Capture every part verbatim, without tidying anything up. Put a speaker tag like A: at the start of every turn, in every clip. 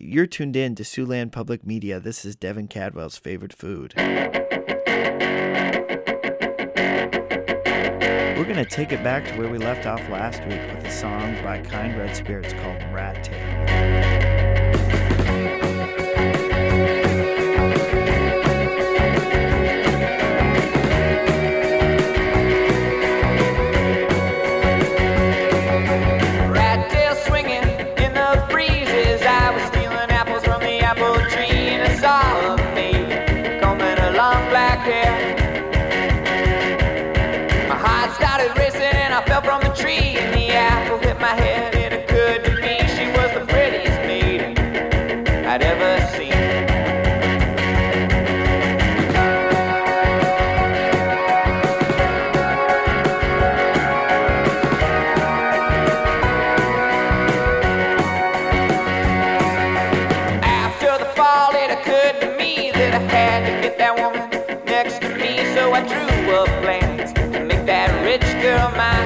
A: You're tuned in to Siouxland Public Media. This is Devin Cadwell's favorite food. We're going to take it back to where we left off last week with a song by Kind Red Spirits called Rat Tail.
B: I fell from a tree and the apple hit my head. It occurred to me she was the prettiest maiden I'd ever seen. After the fall it occurred to me that I had to get that woman next to me, so I drew up plans to make that rich girl mine.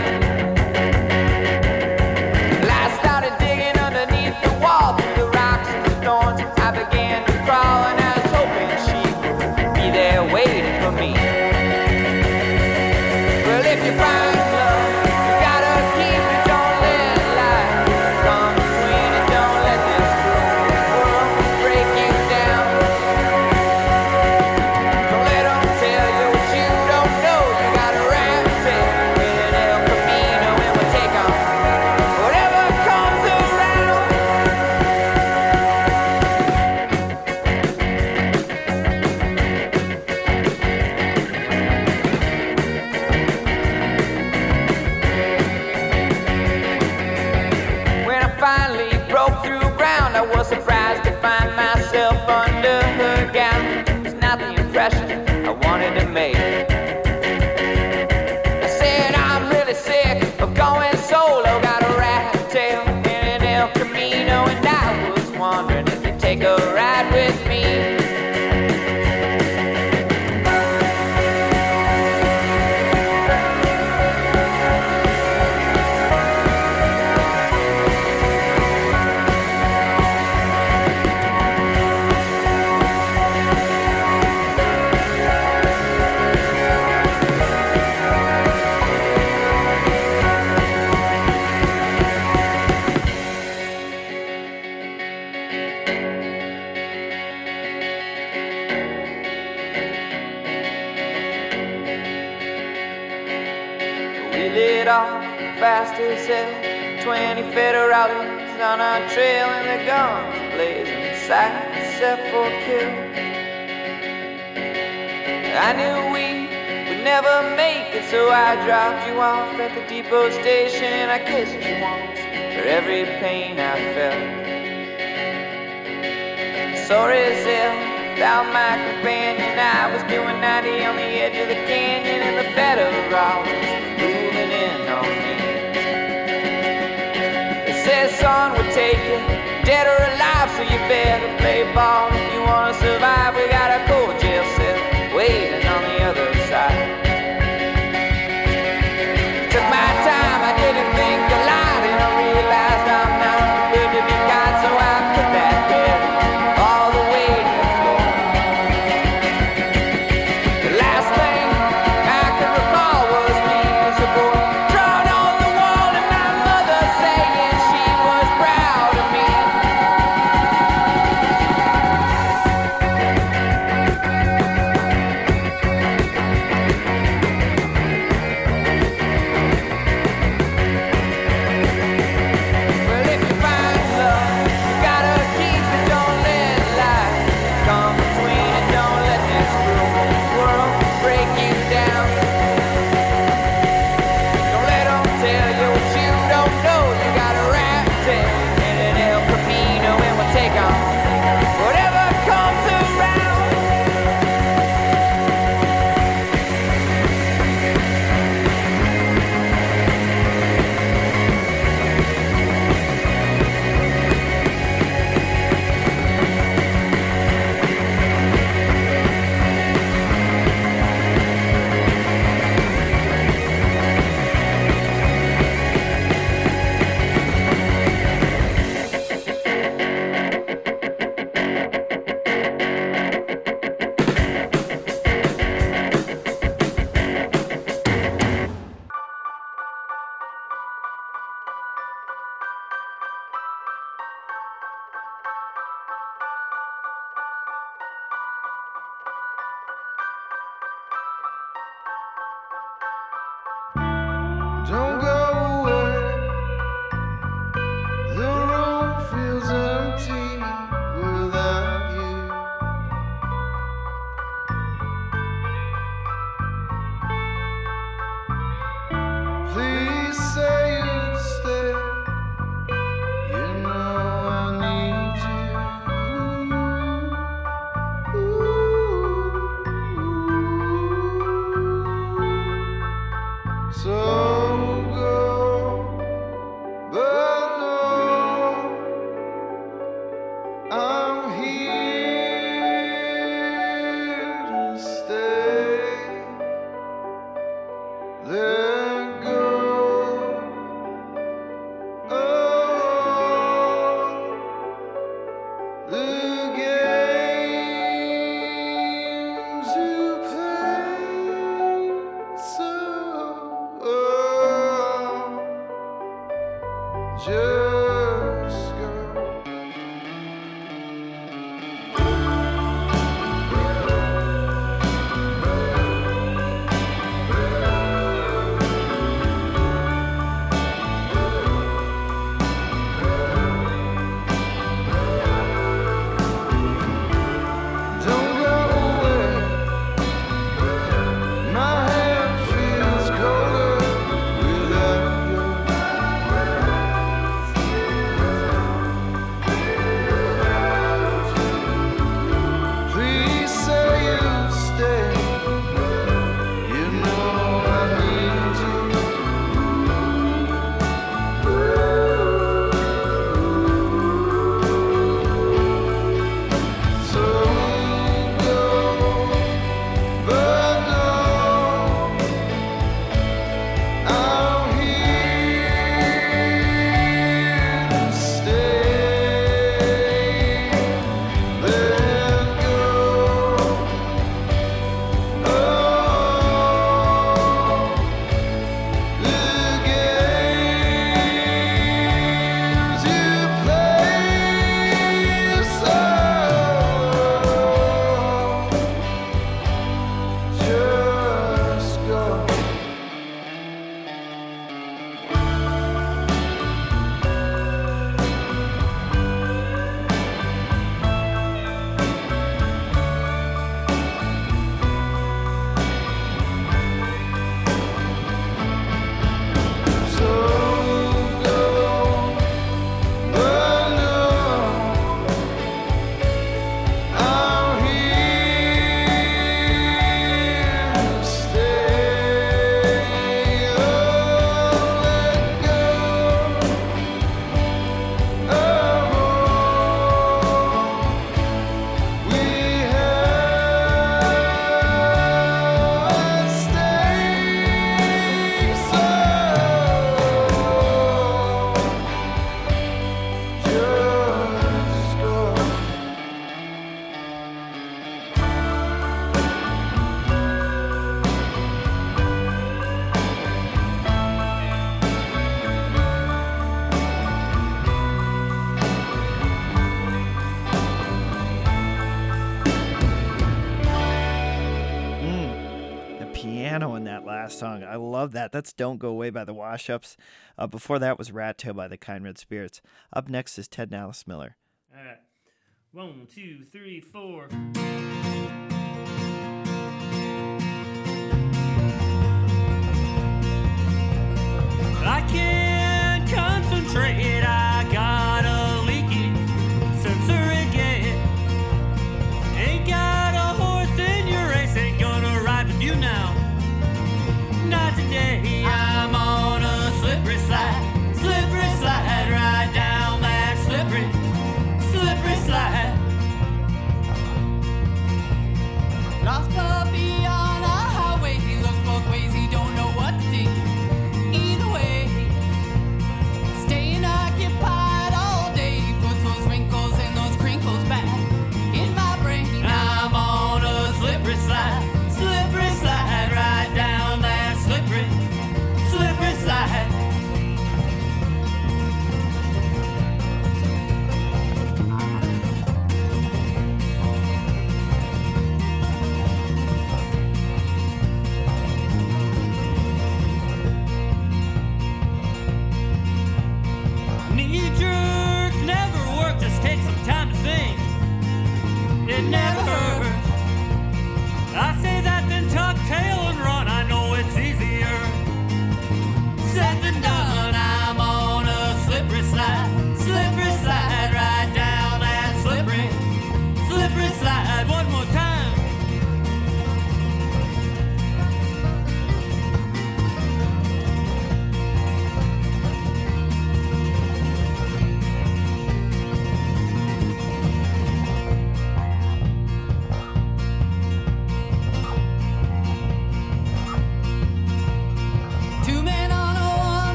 C: Fast as hell, twenty federales on our trail and the guns blazing sight set for kill. I knew we would never make it, so I dropped you off at the depot station and I kissed you once for every pain I felt. Sorry as hell, without my companion, I was doing ninety on the edge of the canyon and the federales moving in on me. Said son would take you, dead or alive, so you better play ball if you wanna survive. We got a cold jail cell waiting on the other side. Took my time, I didn't think a lot, and I realized I'm not good to be kind, so I put that bed all the way to the floor. The last thing I can recall was me as a boy, drawn on the wall and my mother saying she was proud of me. Well, if you find love, you gotta keep it, don't let
A: Song. I love that. That's Don't Go Away by the Wash-Ups. Uh, before that was Rat Tail by the Kind Red Spirits. Up next is Ted and Alice Miller.
D: All right. One, two, three, four. I can't concentrate. I got a leaky sensory gate. Ain't got a horse in your race. Ain't gonna ride with you now. Not today, I'm on a slippery slide, slippery slide, right down that slippery, slippery slide. Lost puppy on a highway, he looks both ways, he don't know what to do. Either way, staying occupied all day, puts those wrinkles and those crinkles back in my brain. I'm on a slippery slide, slippery slide, right down that slippery, slippery slide. Knee jerks never work, just take some time to think. It never hurts. I say that then tuck tail and run. I know it's easier said than done. I'm on a slippery slide, slippery slide, right down that slippery, slippery slide. One more time.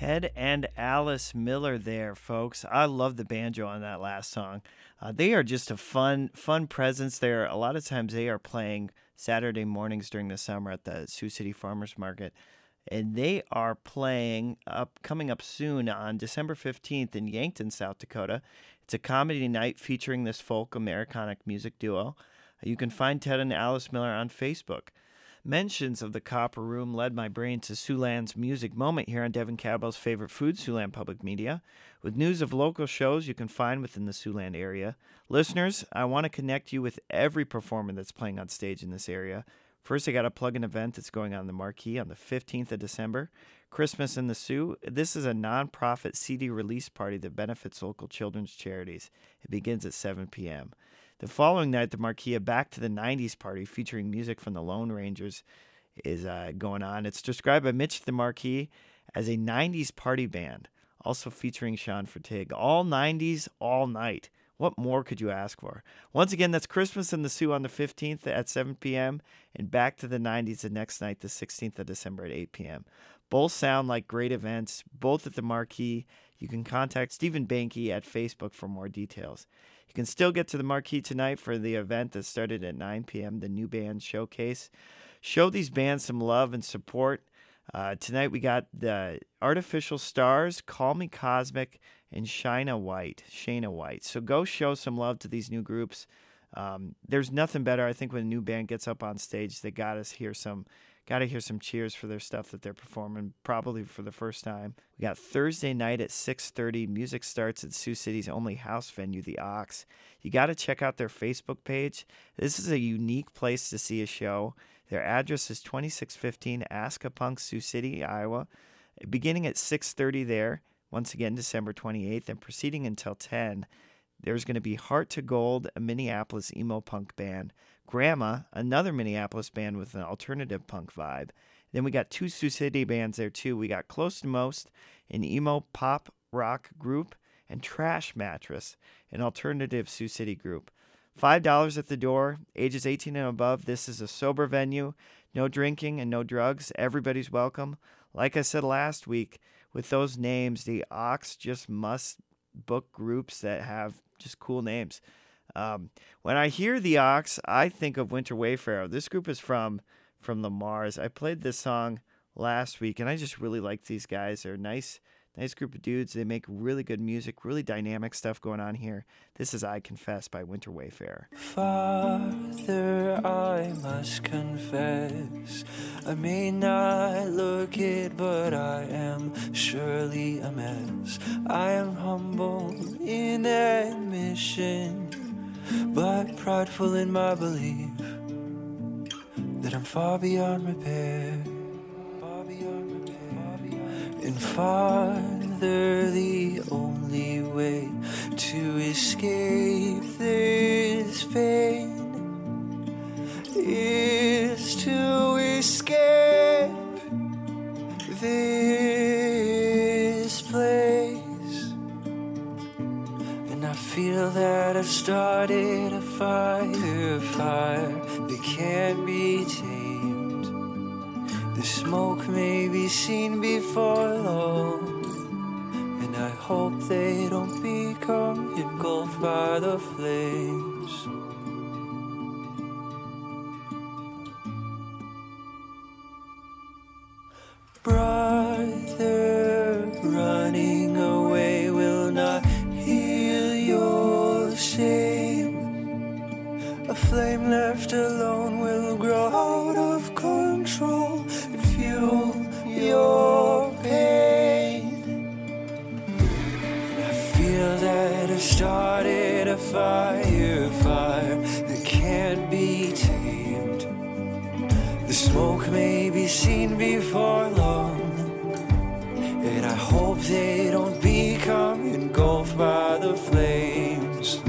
A: Ted and Alice Miller there, folks. I love the banjo on that last song. Uh, they are just a fun, fun presence there. A lot of times they are playing Saturday mornings during the summer at the Sioux City Farmers Market. And they are playing up, coming up soon on December fifteenth in Yankton, South Dakota. It's a comedy night featuring this folk Americana music duo. You can find Ted and Alice Miller on Facebook. Mentions of the Copper Room led my brain to Siouxland's Music Moment here on Devin Cabell's favorite food, Siouxland Public Media, with news of local shows you can find within the Siouxland area. Listeners, I want to connect you with every performer that's playing on stage in this area. First, I got to plug an event that's going on in the Marquee on the fifteenth of December, Christmas in the Sioux. This is a nonprofit C D release party that benefits local children's charities. It begins at seven p.m. The following night, the Marquee Back to the nineties party featuring music from the Lone Rangers is uh, going on. It's described by Mitch the Marquee as a nineties party band, also featuring Sean Fertig. All nineties, all night. What more could you ask for? Once again, that's Christmas in the Sioux on the fifteenth at seven p.m. and Back to the nineties the next night, the sixteenth of December at eight p.m. Both sound like great events, both at the Marquee. You can contact Stephen Banky at Facebook for more details. You can still get to the Marquee tonight for the event that started at nine p.m., the New Band Showcase. Show these bands some love and support. Uh, tonight we got the Artificial Stars, Call Me Cosmic, and Shina White. Shana White. So go show some love to these new groups. Um, there's nothing better, I think, when a new band gets up on stage. They got us hear some, got to hear some cheers for their stuff that they're performing, probably for the first time. We got Thursday night at six thirty. Music starts at Sioux City's only house venue, the Ox. You got to check out their Facebook page. This is a unique place to see a show. Their address is twenty-six fifteen Askapunk, Sioux City, Iowa. Beginning at six thirty there, once again, December twenty-eighth, and proceeding until ten. There's going to be Heart to Gold, a Minneapolis emo punk band. Grandma, another Minneapolis band with an alternative punk vibe. Then we got two Sioux City bands there, too. We got Close to Most, an emo pop rock group, and Trash Mattress, an alternative Sioux City group. five dollars at the door, ages eighteen and above. This is a sober venue. No drinking and no drugs. Everybody's welcome. Like I said last week, with those names, the Ox just must book groups that have just cool names. Um, when I hear the Ox, I think of Winter Wayfarer. This group is from from the Mars. I played this song last week, and I just really like these guys. They're a nice, nice group of dudes. They make really good music, really dynamic stuff going on here. This is I Confess by Winter Wayfarer.
E: Father, I must confess, I may not look it, but I am surely a mess. I am humble in admission, but prideful in my belief that I'm far beyond repair. Far beyond repair. And Father, the only way to escape this pain is to escape this place. And I feel that I've started a fire, fire that can't be tamed. The smoke may be seen before long, and I hope they don't become engulfed by the flames. Brother, running away will not heal your shame. A flame left alone will grow out of control and fuel your pain. And I feel that I've started a fire, fire that can't be tamed. The smoke may be seen before long, and I hope they don't become engulfed by the flames.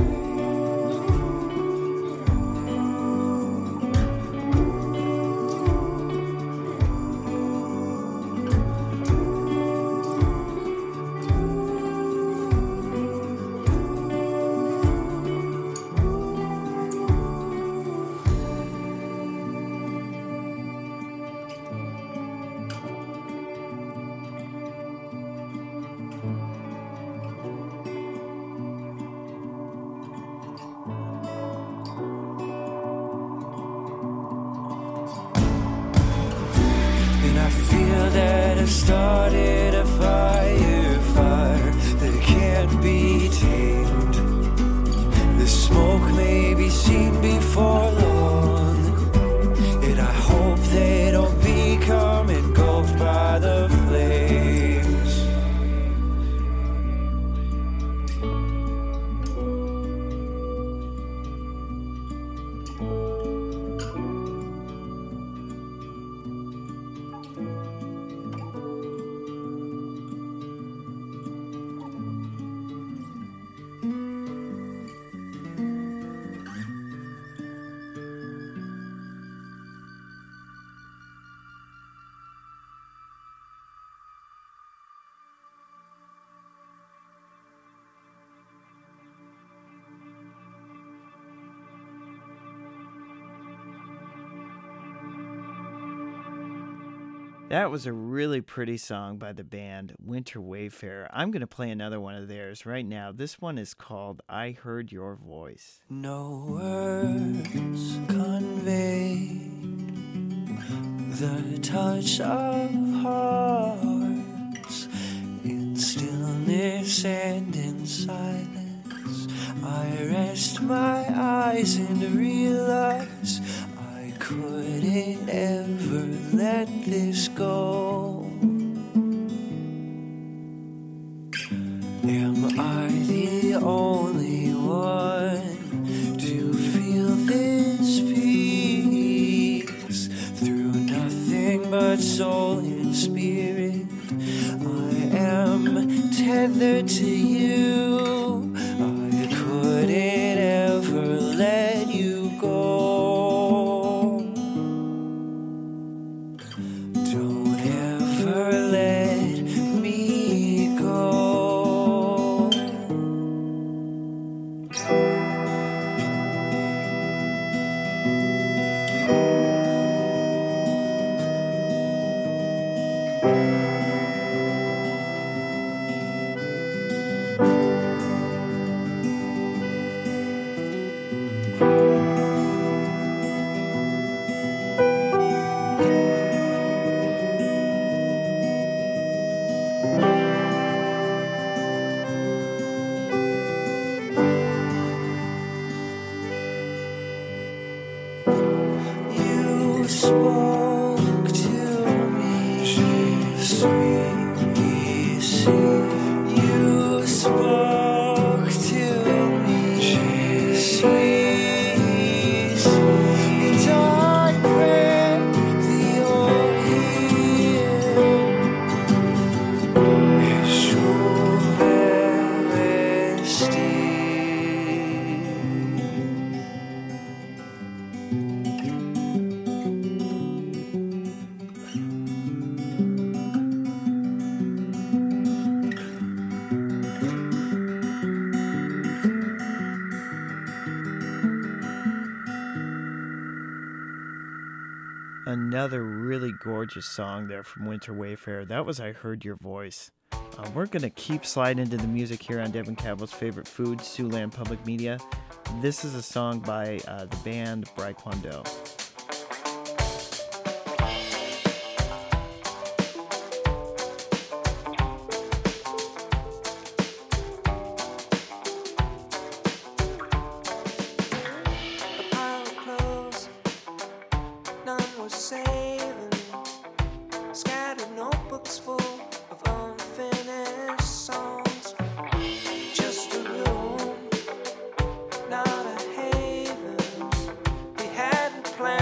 E: have started a fire, fire that can't be tamed. The smoke may be seen before long, and I hope they don't become engulfed by the flames.
A: That was a really pretty song by the band Winter Wayfarer. I'm going to play another one of theirs right now. This one is called I Heard Your Voice.
E: No words convey the touch of hearts in stillness and in silence. I rest my eyes and realize I couldn't ever let this go. Am I the only one to feel this peace through nothing but soul and spirit? I am tethered to you. I couldn't ever let you go. Don't ever let me go. You spoke to me, sweet, sweet. You spoke to me, sweet, sweet. And I pray the old is your majesty.
A: Another really gorgeous song there from Winter Wayfarer. That was I Heard Your Voice. Uh, we're going to keep sliding into the music here on Devin Cabell's favorite food, Siouxland Public Media. This is a song by uh, the band Bryquando.
E: A pile of clothes, none was saving. Scattered notebooks full of unfinished songs. Just a room, not a haven. We hadn't planned.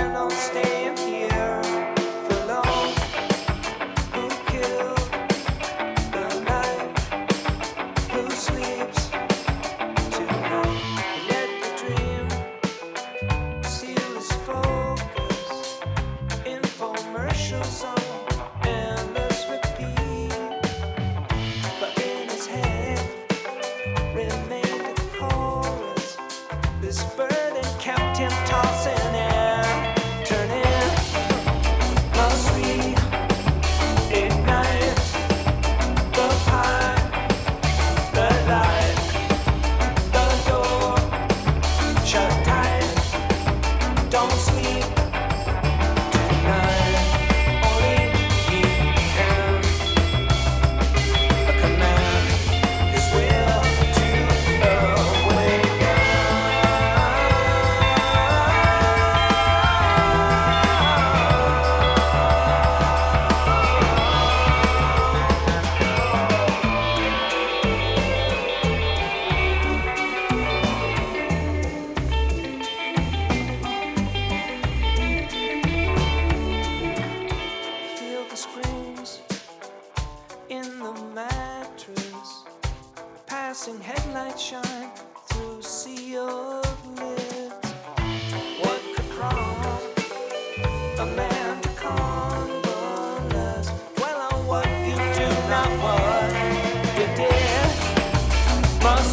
E: in the mattress. Passing headlights shine through a sea of lids. What could prompt a man to convalesce? Well, on what you do, not what you did. Must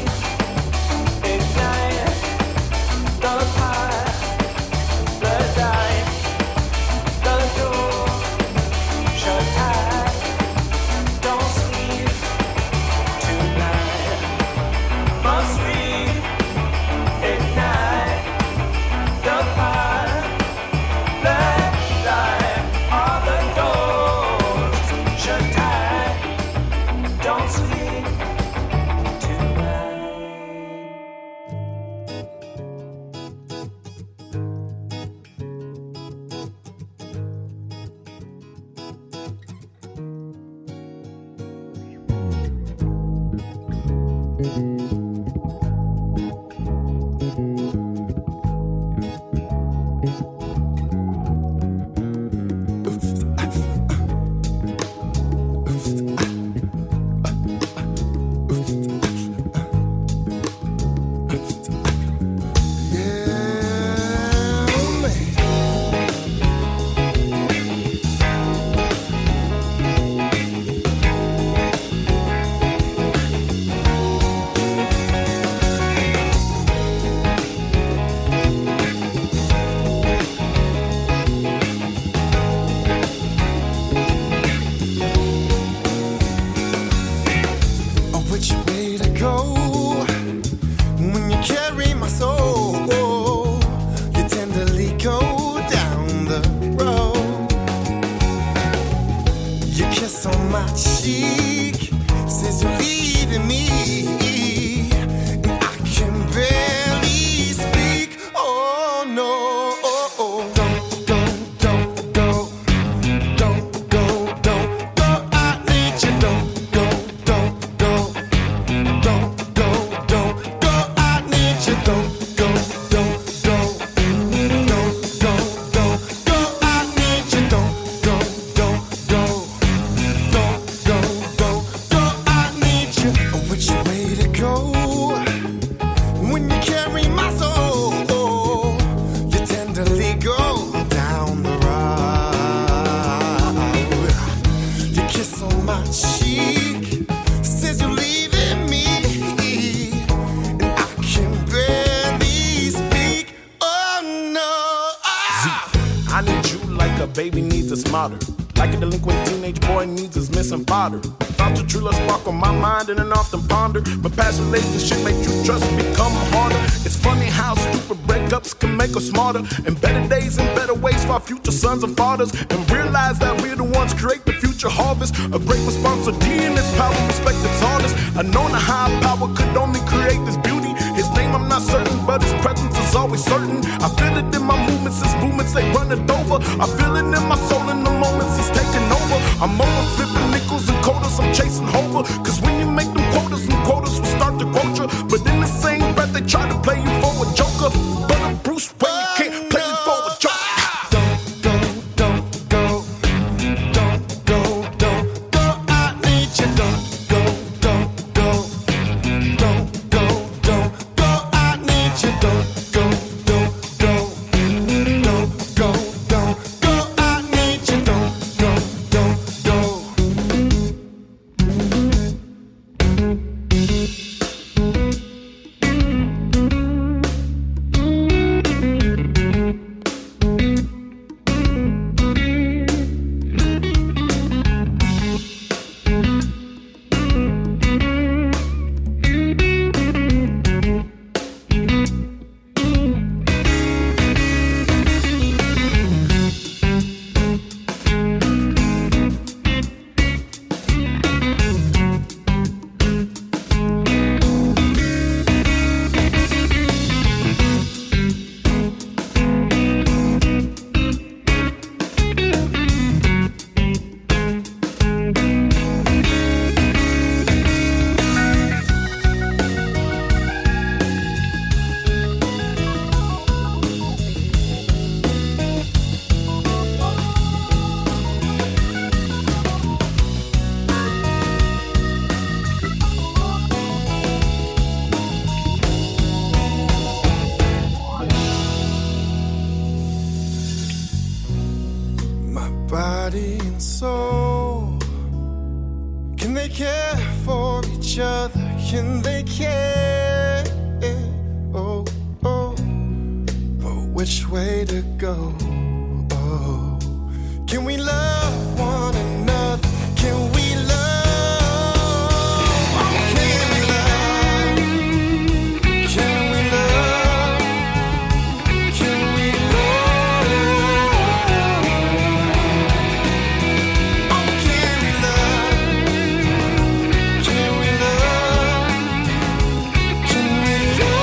E: reignite the fire, the light, the door shut tight. Don't sleep tonight. Must reignite the fire, the light, all the doors shut tight. Don't sleep tonight. Which way to go when you carry my soul? You tenderly go down the road. Your kiss on my cheek says you're leaving me, and I can barely speak. Oh no, don't go, don't go, don't go, don't go. I need you, don't go, don't go. Don't go, don't go, I need you. Don't go, don't go, don't go, don't go, I need you. Don't go, don't go, don't go, don't go, I need you. Which way to go when you carry my soul? You tenderly go down the road. Your kiss on my cheek says you're leaving me, and I can barely speak. Oh no.
F: I need you like a baby needs a smarter, like a delinquent teenage boy needs his missing father. Thoughts of true love spark on my mind and then often ponder, but past relationship make true trust become harder. It's funny how stupid breakups can make us smarter, and better days and better ways for our future sons and fathers, and realize that we're the ones create the future harvest. A great responsibility in its power, respect its artists. I know the high power could only create this beauty. His name I'm not certain, but his presence is always certain. I feel it in my movements, his movements they run it over. I feel it in my soul in the moments he's taking over. I'm over flipping nickels and quarters, I'm chasing Hover. Cause when you make them quotas, them quotas will start to quote you. But in the same breath they try to play you for a joker. But a Bruce Wayne, you can't play you for a joker.
E: Don't go, don't go, don't go, don't go, I need you. Don't go, don't go, don't go, don't go, I need you. Don't go, don't go, don't go, don't go, I need you. Don't go, don't go.
G: Can they care for each other? Can they care? Oh, oh, but which way to go? Oh, can we love one another? Can we love? Can we love? Can we love? Can we love? Oh, can we love? Can we love? Can we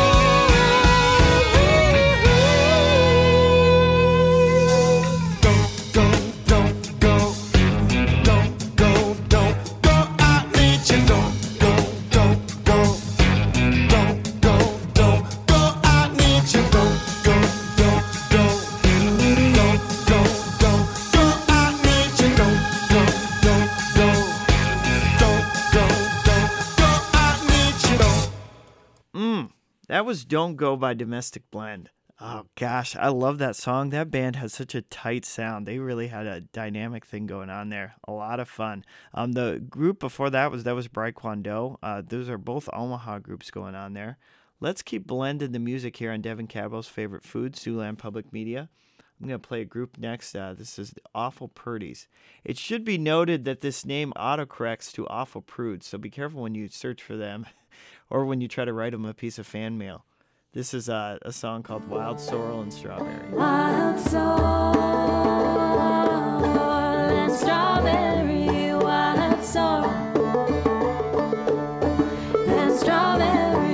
G: love? Don't go, don't go, don't go, don't go. I need you. Don't go, don't go, don't go, don't go. I need you. Don't go, don't go, don't go, don't go. I need you. Don't go, don't go, don't go, don't go. I need you. Don't.
A: Mm, that was Don't Go by Domestic Blend. Oh gosh, I love that song. That band has such a tight sound. They really had a dynamic thing going on there. A lot of fun. Um, the group before that was that was Bright Kwando. Uh, those are both Omaha groups going on there. Let's keep blending the music here on Devin Cabell's favorite food, Siouxland Public Media. I'm going to play a group next. Uh, this is the Awful Purdies. It should be noted that this name autocorrects to Awful Prudes, so be careful when you search for them or when you try to write them a piece of fan mail. This is uh, a song called Wild Sorrel and Strawberry.
H: Wild sorrel and strawberry, wild sorrel and strawberry.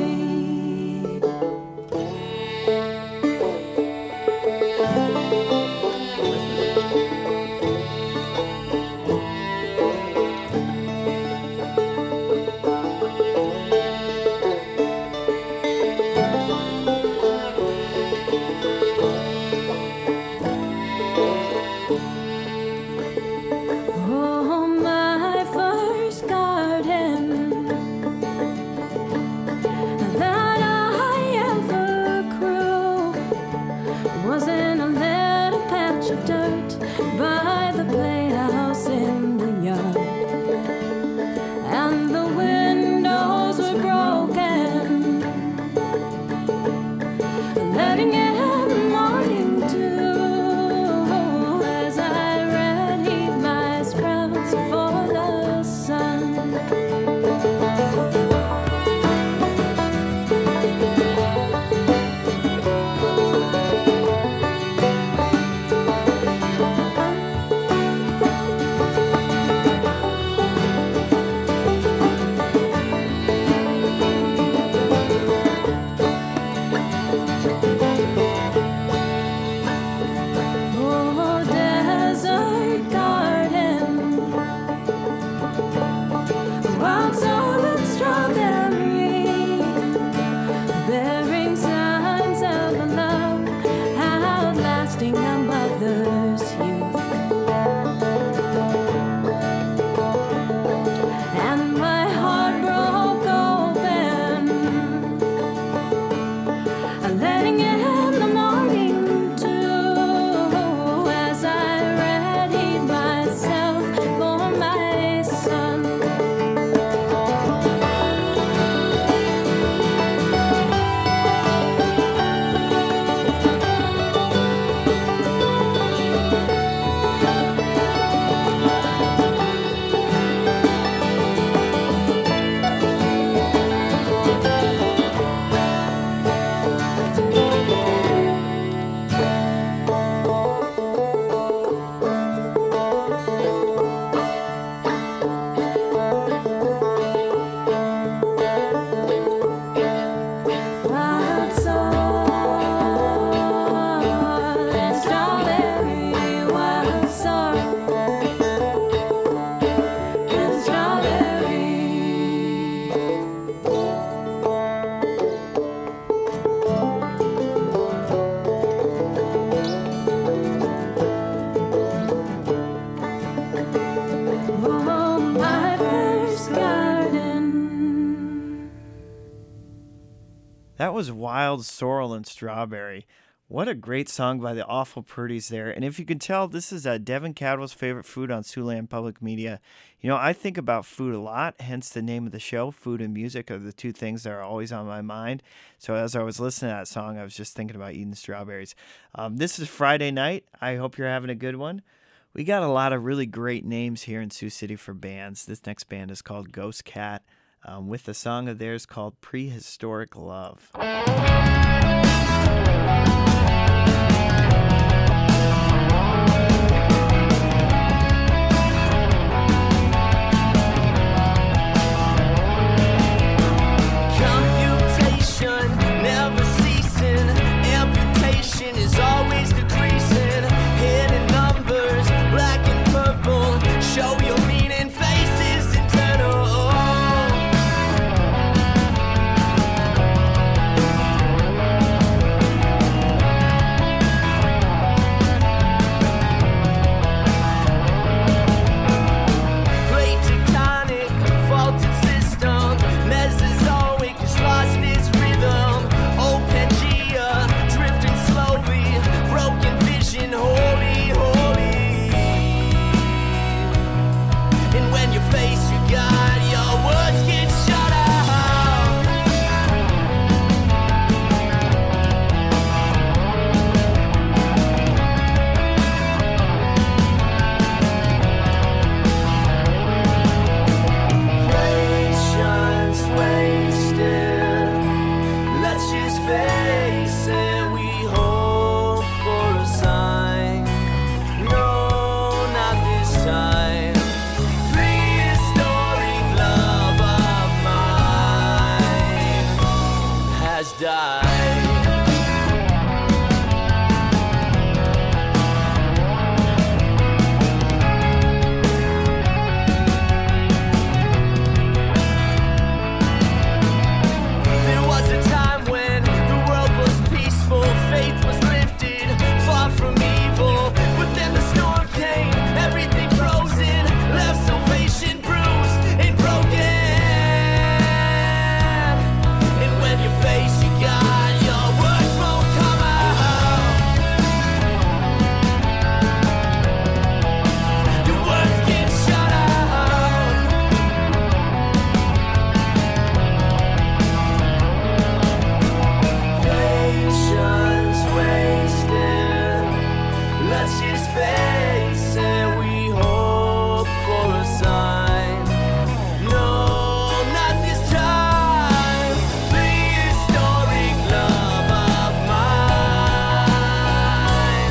H: Oh, my first garden that I ever grew was in a little patch of dirt by the playhouse in the yard, and the windows were broken, letting in the morning dew as I readied my sprouts for the sun. Oh, desert garden, wild sorrel and strawberry, bearing signs of a love outlasting a mother's youth. And my heart broke open, letting in the morning dew as I readied myself for my son. Wild sorrel and strawberry, wild sorrel and strawberry. Oh, my first garden.
A: That was Wild Sorrel and Strawberry. What a great song by the Awful Purdies there. And if you can tell, this is uh, Devin Cadwell's favorite food on Siouxland Public Media. You know, I think about food a lot, hence the name of the show. Food and music are the two things that are always on my mind. So as I was listening to that song, I was just thinking about eating strawberries. Um, this is Friday night. I hope you're having a good one. We got a lot of really great names here in Sioux City for bands. This next band is called Ghost Cat, um, with a song of theirs called Prehistoric Love.
I: Never ceasing, amputation is always decreasing. Hidden numbers, black and purple, show your meaning, faces internal. Plate tectonic, faulted system, Mesozoic has lost its rhythm. Pangea, drifting slowly, broken vision, holy, holy. And when you face your God, your words get shut out. Patience wasted, let's just face it, we hope for a sign. No, not this time. Prehistoric love of mine has died. There was a time when the world was peaceful, faith was lifted, far from evil. But then the storm came, everything frozen, left salvation bruised and broken. And when you face your God, your words won't come out. Your words get shut out. Patience wasted, let's just face it, we hope for a sign. No, not this time. Prehistoric love of mine.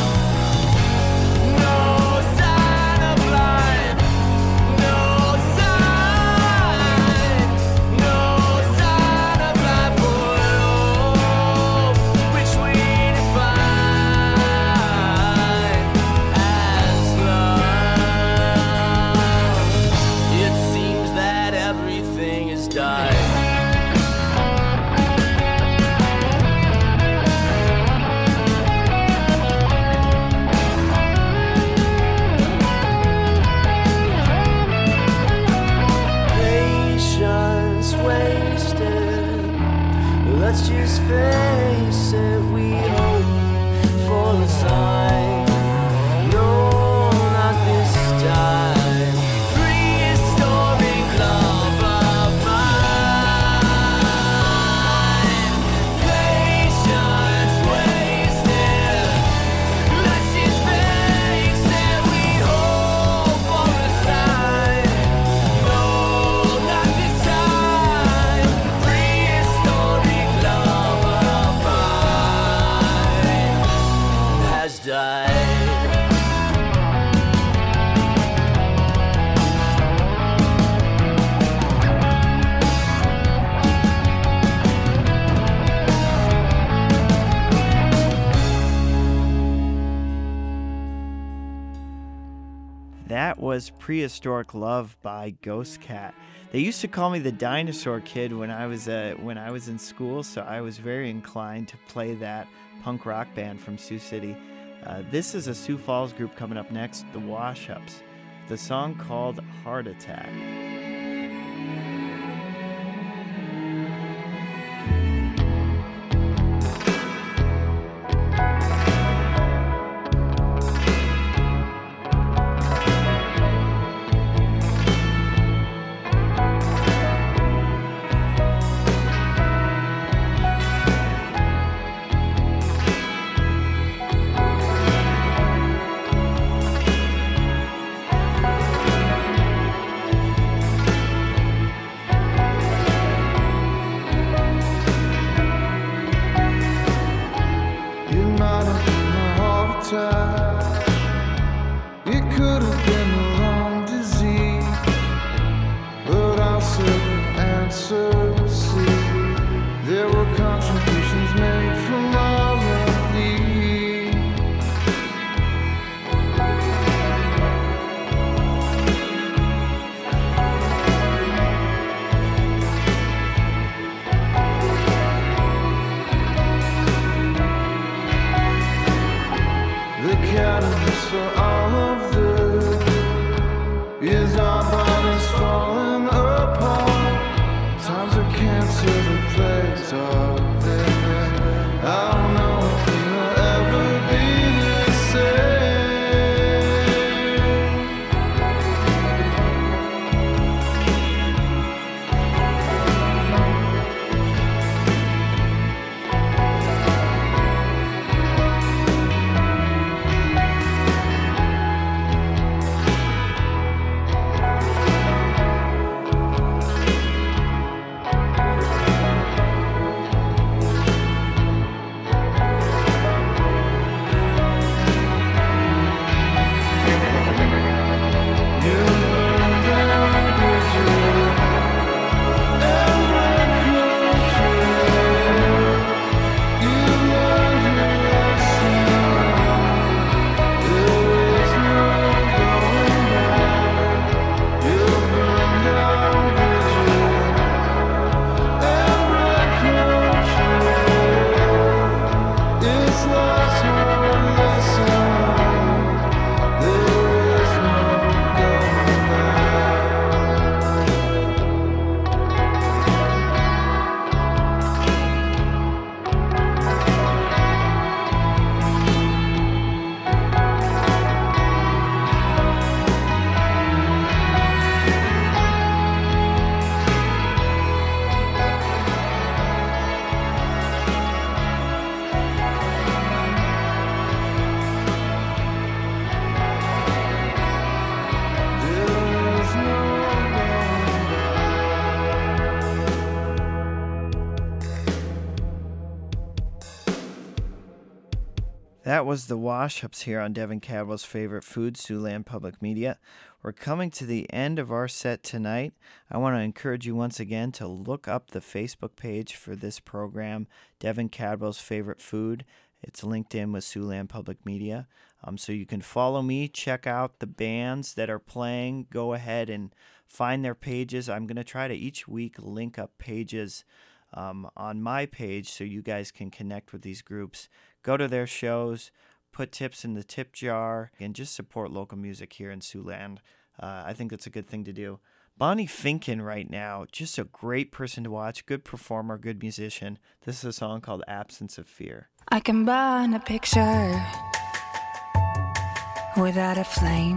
I: No sign of life, no sign, no sign of life or hope, which we define as love. It seems that everything has died. Patience wasted, let's just face it, we hope for a sign. No, not this time. Prehistoric love of mine. Patience wasted, let's just face it, we hope for a sign. No, not this time. Prehistoric love of mine has died.
A: That was Prehistoric Love by Ghost Cat. They used to call me the Dinosaur Kid when I was uh, when I was in school, so I was very inclined to play that punk rock band from Sioux City. Uh, this is a Sioux Falls group coming up next, the Wash-Ups. The song called Heart Attack. That was the Wash-Ups here on Devin Cadwell's favorite food, Siouxland Public Media. We're coming to the end of our set tonight. I want to encourage you once again to look up the Facebook page for this program, Devin Cadwell's favorite food. It's linked in with Siouxland Public Media. Um, so you can follow me, check out the bands that are playing. Go ahead and find their pages. I'm going to try to each week link up pages um, on my page so you guys can connect with these groups. Go to their shows, put tips in the tip jar, and just support local music here in Siouxland. Uh, I think that's a good thing to do. Bonnie Finken right now, just a great person to watch, good performer, good musician. This is a song called Absence of Fear.
J: I can burn a picture without a flame.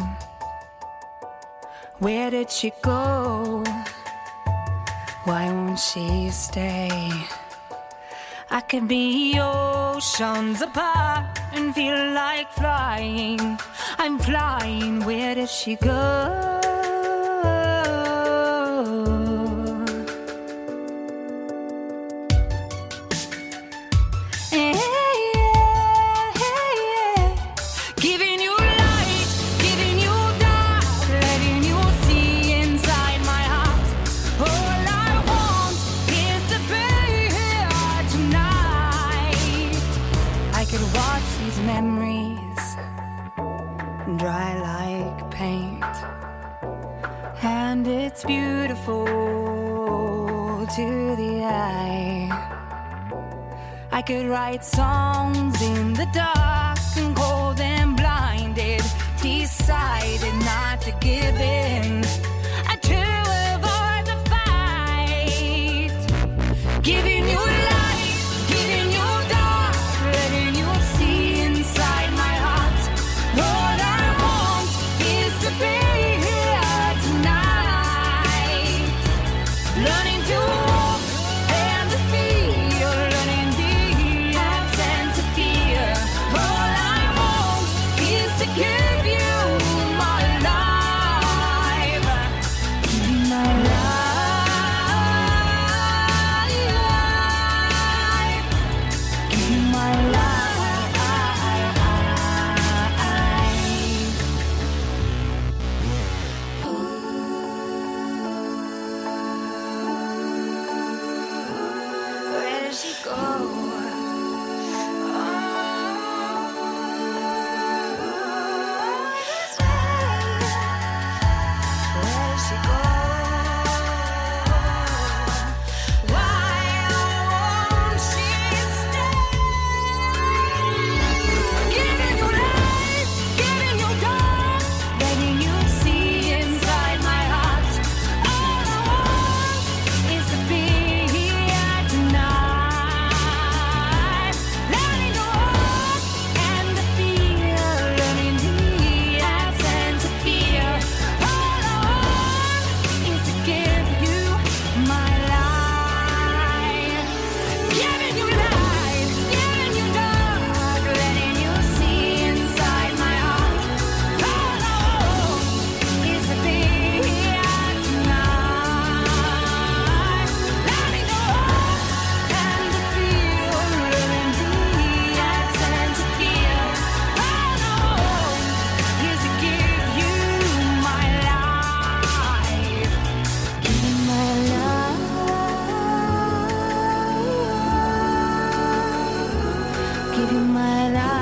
J: Where did she go? Why won't she stay? I could be oceans apart and feel like flying. I'm flying, where does she go? Hey, yeah, hey, yeah. Giving you light, giving you dark, letting you see inside my heart. All I want is to be here tonight. I could watch these memories dry like paint, and it's beautiful to the eye. I could write songs in the dark and call them blinded, decided not to give in, to avoid the fight. Giving you light, giving you dark, letting you see inside my heart. All I want is to be here tonight, learning to walk and to feel, learning the absence of fear. All I want is to give you my life, give you my life, give you my life. Where does she go? Where does she go? Why won't she stay? Giving you light, giving you dark, letting you see inside my heart. All I want is to be here tonight, learning to walk and to feel, learning the absence of fear. All I want is to give you my life, giving you light, giving you dark, letting you see inside my heart. All I want is to be here tonight, learning to walk and to feel, learning the absence of fear. All I want is to give you my life, give you my life, give you my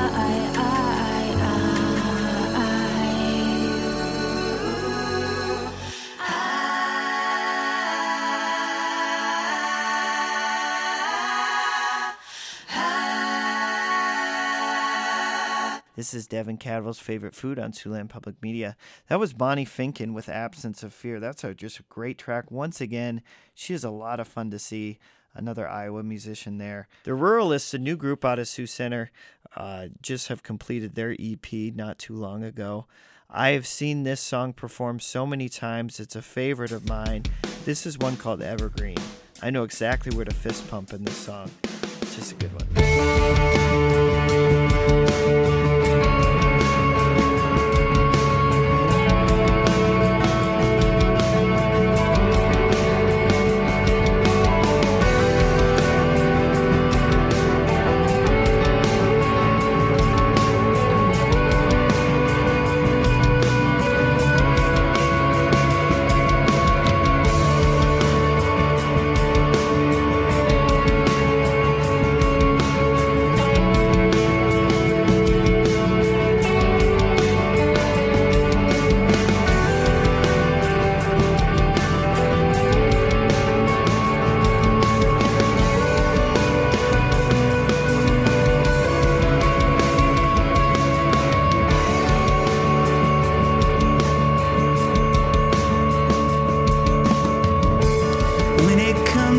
J: life.
A: This is Devin Cadwell's favorite food on Siouxland Public Media. That was Bonnie Finken with Absence of Fear. That's a, just a great track. Once again, she is a lot of fun to see. Another Iowa musician there. The Ruralists, a new group out of Sioux Center, uh, just have completed their E P not too long ago. I have seen this song performed so many times. It's a favorite of mine. This is one called Evergreen. I know exactly where to fist pump in this song. It's just a good one.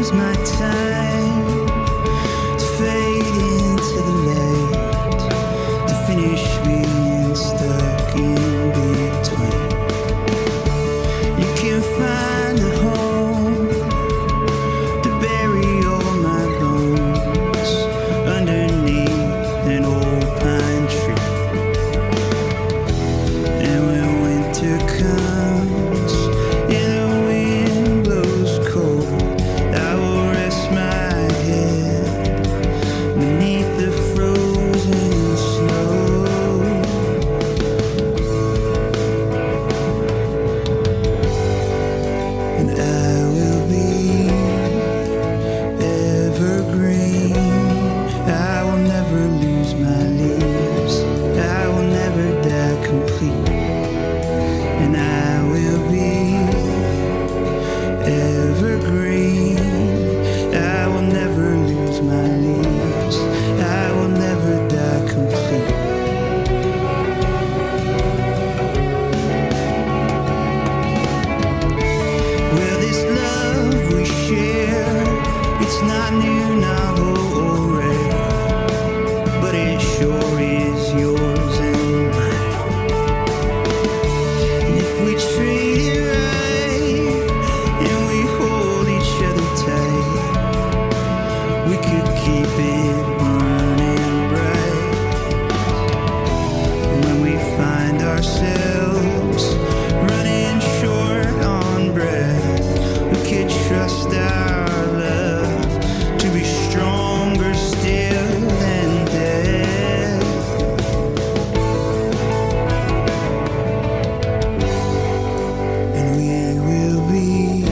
K: use my time to fade into the light, to finish being stuck in between. You can find a home to bury all my bones underneath an old pine tree. And when winter comes and the wind blows cold, I will rest my head beneath the frozen snow. And I will be evergreen. I will never lose my leaves. I will never die complete. And I will be evergreen. I will never lose my leaves. I will never die complete. Well, this love we share, it's not new, novel, or rare, but it sure is yours and mine. And if we treat it right and we hold each other tight, we could keep it burning bright. When we find ourselves running short on breath, we could trust our love to be stronger still than death. And we will be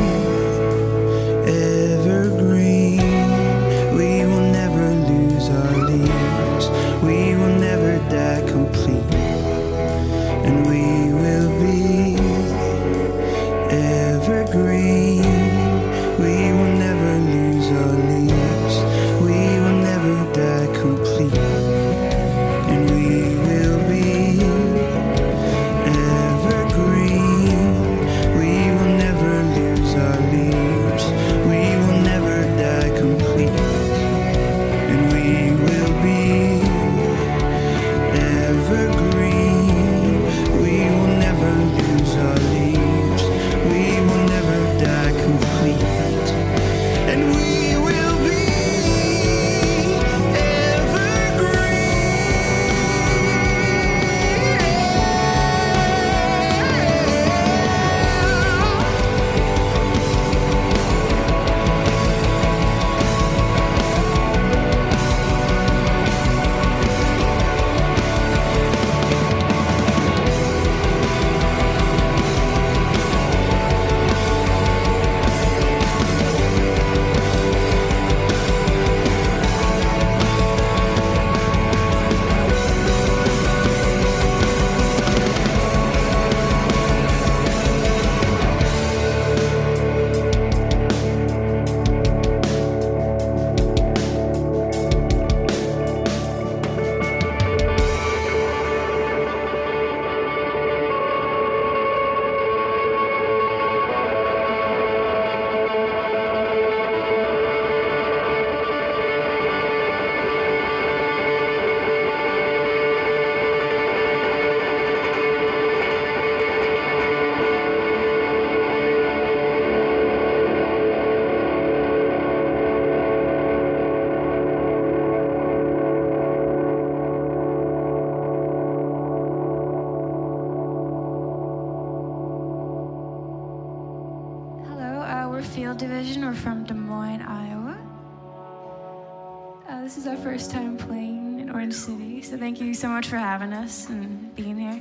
K: evergreen. We will never lose our leaves. We will never die complete. And we will be evergreen. We will never lose our leaves. We will never die complete. And we will be evergreen. We will never lose our leaves. We will never die complete. And we will be evergreen. We will never lose our leaves. We will never die complete. And we will be
H: Field Division. We're from Des Moines, Iowa. Uh, this is our first time playing in Orange City, so thank you so much for having us and being here.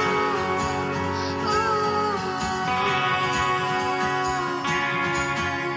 J: Ooh, ooh.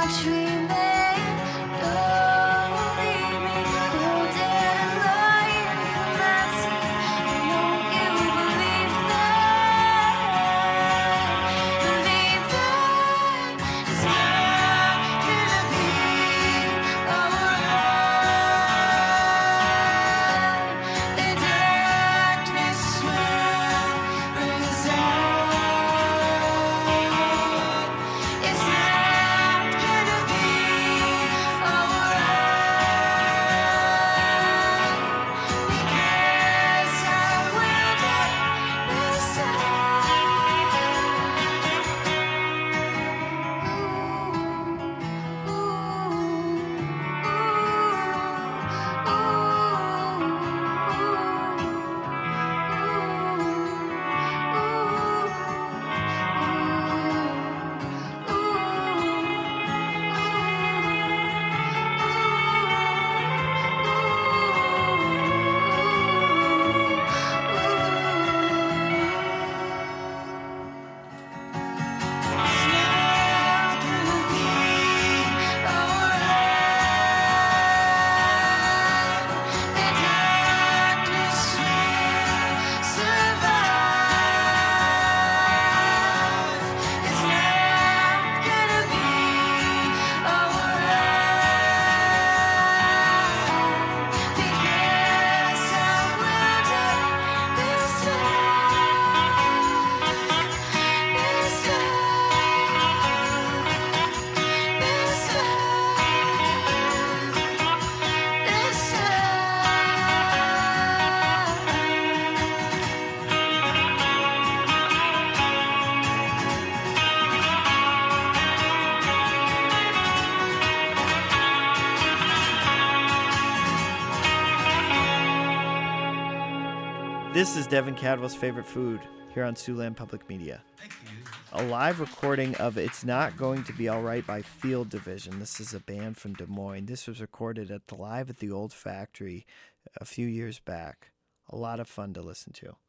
A: This is Devin Cadwell's favorite food here on Siouxland Public Media. Thank you. A live recording of It's Not Going to Be Alright by Field Division. This is a band from Des Moines. This was recorded at the Live at the Old Factory a few years back. A lot of fun to listen to.